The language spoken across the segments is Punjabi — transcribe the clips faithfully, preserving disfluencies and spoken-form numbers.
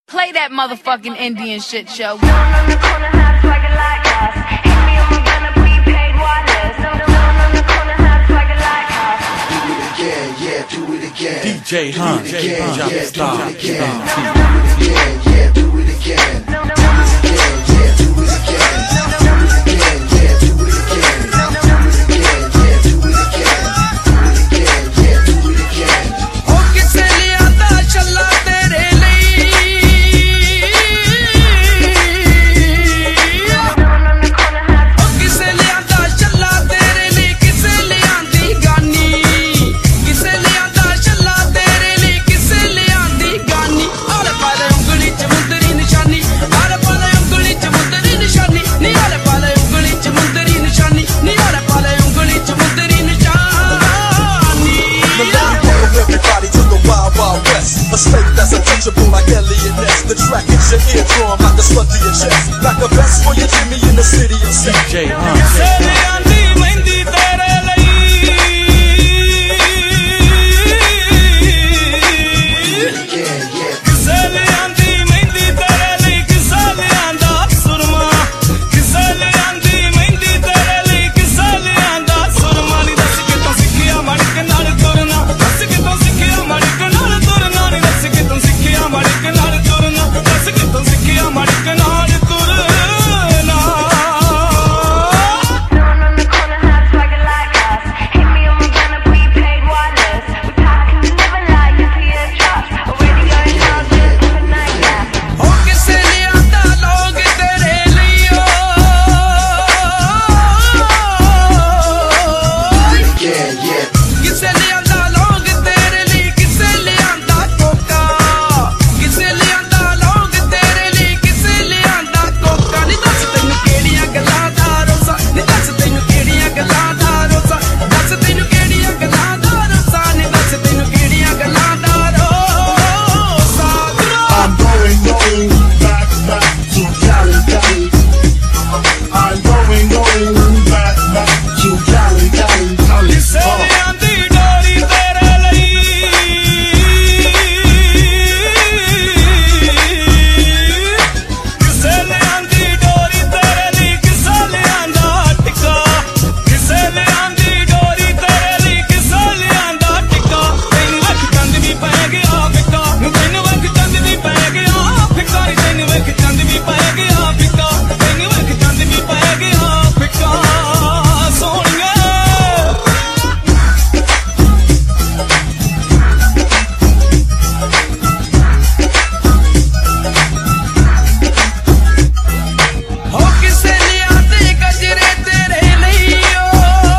Play that motherfucking Indian shit show. No one on the corner has swagger like us. Hit me on my gun up, we paid wireless. No, no one on the corner has swagger like us. Do it again, yeah, do it again. D J Hunt, do it again, yeah, yeah, stop, do it again. stop. Do it again, yeah, do it again. Do it again, yeah, do it again. Do it again, yeah, do it again. Do it again, yeah, do it again. Do it again, yeah, do it again. O ਕਿਸੇ ਲਿਆਂਦਾ ਛੱਲਾ ਤੇਰੇ ਲਈ O ਕਿਸੇ ਲਿਆਂਦਾ ਛੱਲਾ ਤੇਰੇ ਲਈ ਕਿਸੇ ਲਿਆਂਦੀ ਗਾਨੀ ਕਿਸੇ ਲਿਆਂਦਾ ਛੱਲਾ ਤੇਰੇ ਲਈ ਕਿਸੇ ਲਿਆਂਦੀ ਗਾਨੀ ਆਲੇ ਪਾਲੇ ਉਂਗਲੀ ਚ ਮੁੰਦਰੀ ਨਿਸ਼ਾਨੀ ਆਲੇ ਪਾਲੇ ਉਂਗਲੀ ਚ ਮੁੰਦਰੀ ਨਿਸ਼ਾਨੀ ਨੀ ਆਲੇ ਪਾਲੇ ਉਂਗਲੀ ਚ ਮੁੰਦਰੀ ਨਿਸ਼ਾਨੀ ਨੀ ਆਲੇ ਪਾਲੇ ਉਂਗਲੀ ਚ ਮੁੰਦਰੀ ਨਿਸ਼ਾਨੀ Everybody to the wild, wild west. A state that's untouchable like Elliot Ness. The track hits your eardrum like the slug to your chest. Like a vest for your Jimmy in the city of sex. D J Hunt. ਲਿਆਂਦੀ ਮਹਿੰਦੀ ਤੇਰੇ ਲਈ Again, yeah. ਕਿਸੇ ਲਿਆਂਦੀ ਮਹਿੰਦੀ ਤੇਰੇ ਲਈ ਕਿਸੇ ਲਿਆਂਦਾ ਸੁਰਮਾ ਕਿਸੇ ਲਿਆਂਦੀ ਮਹਿੰਦੀ ਤੇਰੇ ਲਈ ਕਿਸੇ ਲਿਆਂਦਾ ਸੁਰਮਾ ਨੀ ਦੱਸ ਕਿਤੋਂ ਸਿੱਖਿਆ ਮੜਕ ਨਾਲ ਤੁਰਨਾ ਦੱਸ ਕਿਤੋਂ ਸਿੱਖਿਆ ਮੜਕ ਨਾਲ ਤੁਰਨਾ ਨੀ ਦੱਸ ਕਿਤੋਂ ਸਿੱਖਿਆ ਮੜਕ ਨਾਲ ਤੁਰਨਾ ਦੱਸ ਕਿਤੋਂ ਸਿੱਖਿਆ ਮੜਕ ਨਾਲ ਤੁਰਨਾ No one on the corner has swagger like us. Hit me on my gun up, we paid wireless. We talk and we never lie, U P S trucks. Already going out just for the night, yeah. O ਕਿਸੇ ਲਿਆਂਦਾ ਲੋਕ ਤੇਰੇ ਲਈ ਓ Again, yeah. ਕਿਸੇ ਲਿਆਂਦਾ ਲੋਕ ਤੇਰੇ ਲਈ ਕਿਸੇ ਲਿਆਂਦਾ ਕੋਕਾ ਕਿਸੇ ਲਿਆਂਦਾ ਲੋਕ ਤੇਰੇ ਲਈ ਕਿਸੇ ਲਿਆਂਦਾ ਕੋਕਾ ਨੀ ਦੱਸ ਤੈਨੂੰ ਕਿਹੜੀਆਂ ਗੱਲਾਂ ਦਾ ਰੋਸਾ ਨੀ ਦੱਸ ਤੈਨੂੰ ਕਿਹੜੀਆਂ ਗੱਲਾਂ ਦਾ ਰੋਸਾ ਦੱਸ ਤੈਨੂੰ ਕਿਹੜੀਆਂ ਗੱਲਾਂ ਦਾ ਰੋਸਾ ਨੀ ਦੱਸ ਤੈਨੂੰ ਕਿਹੜੀਆਂ ਗੱਲਾਂ ਦਾ ਰੋਸਾ I'm going, going back, back to Cali, Cali. I'm going, going back, back to Cali, Cali, Cali. ਕਿਸੇ Oh. ਲਿਆਂਦੀ ਡੋਰੀ ਤੇਰੇ ਲਈ ਕਿਸੇ ਲਿਆਂਦੀ ਡੋਰੀ ਤੇਰੇ ਲਈ ਕਿਸੇ ਲਿਆਂਦਾ ਟਿੱਕਾ ਕਿਸੇ ਲਿਆਂਦੀ ਡੋਰੀ ਤੇਰੇ ਲਈ ਕਿਸੇ ਲਿਆਂਦਾ ਟਿੱਕਾ ਤੈਨੂੰ ਵੇਖ ਚੰਦ ਵੀ ਪੈ ਗਿਆ ਫਿੱਕਾ ਤੈਨੂੰ ਵੇਖ ਚੰਦ ਵੀ ਪੈ ਗਿਆ ਫਿੱਕਾ ਤੈਨੂੰ ਵੇਖ ਚੰਦ ਵੀ ਪੈ ਗਿਆ ਫਿੱਕਾ ਤੈਨੂੰ ਵੇਖ ਚੰਦ ਵੀ ਪੈ ਗਿਆ ਫਿੱਕਾ ਸੋਹਣੀਏ ਹੋ ਕਿਸੇ ਲਿਆਂਦੇ ਗਜਰੇ ਤੇਰੇ ਲਈ ਓ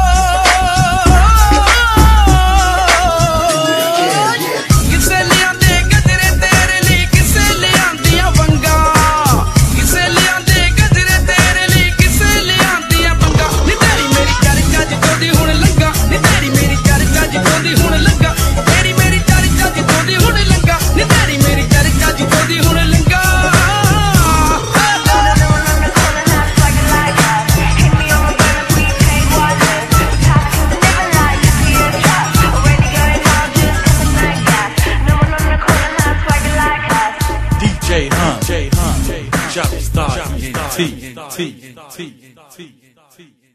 ਕਿਸੇ ਲਿਆਂਦੇ ਗਜਰੇ ਤੇਰੇ ਲਈ ਕਿਸੇ ਲਿਆਂਦੀਆਂ ਵੰਗਾਂ ਕਿਸੇ ਲਿਆਂਦੇ ਗਜਰੇ ਤੇਰੇ ਲਈ ਕਿਸੇ ਲਿਆਂਦੀਆਂ ਵੰਗਾਂ ਨੀ ਤੇਰੀ ਮੇਰੀ ਚਰਚਾ ਜਿੱਦੋਂ ਦੀ ਹੁਣ ਲੱਗਾ ਨੀ ਤੇਰੀ ਮੇਰੀ ਚਰਚਾ ਜਿੱਦੋਂ ਦੀ ਹੁਣ ਲੱਗਾ ਤੇਰੀ ਮੇਰੀ ਚਰਚਾ ਜਿੱਦੋਂ ਦੀ ਹੁਣ ਲੱਗਾ ਨੀ ਤੇਰੀ ਮੇਰੀ ਚਰਚਾ ਜਿੱਦੋਂ ਦੀ ਹੁਣ ਲੱਗਾ No one on the corner has swagger like us. Hit me on my gun up, we paid wireless. We talk and we never lie, U P S trucks. Already going out just for the night, yeah. No one on the corner has swagger like us. D J Hunt, J Hunt, Chop Star, T, T, T, T, T.